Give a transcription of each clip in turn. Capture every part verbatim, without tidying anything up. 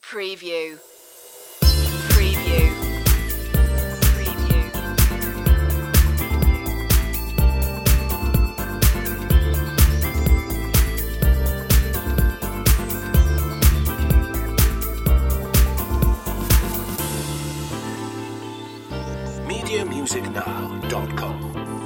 Preview. Preview. Preview. media music now dot com.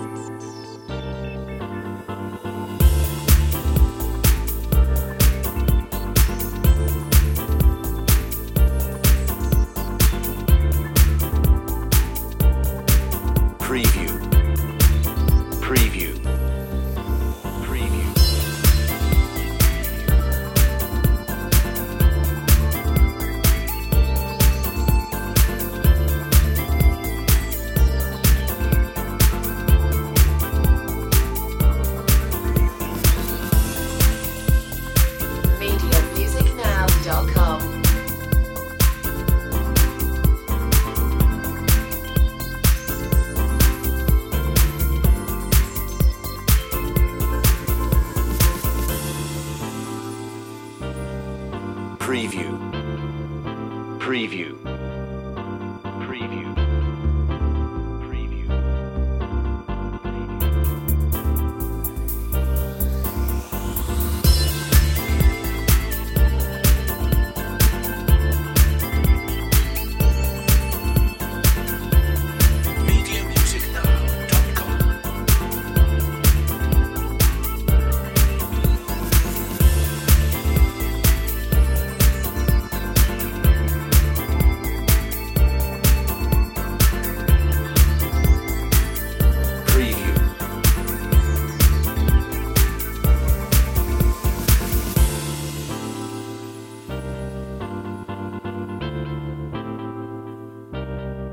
Preview. Preview. Preview. media music now dot com. Preview. Preview. Preview. Preview. media music now dot com. Preview.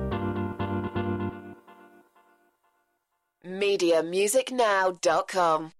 media music now dot com.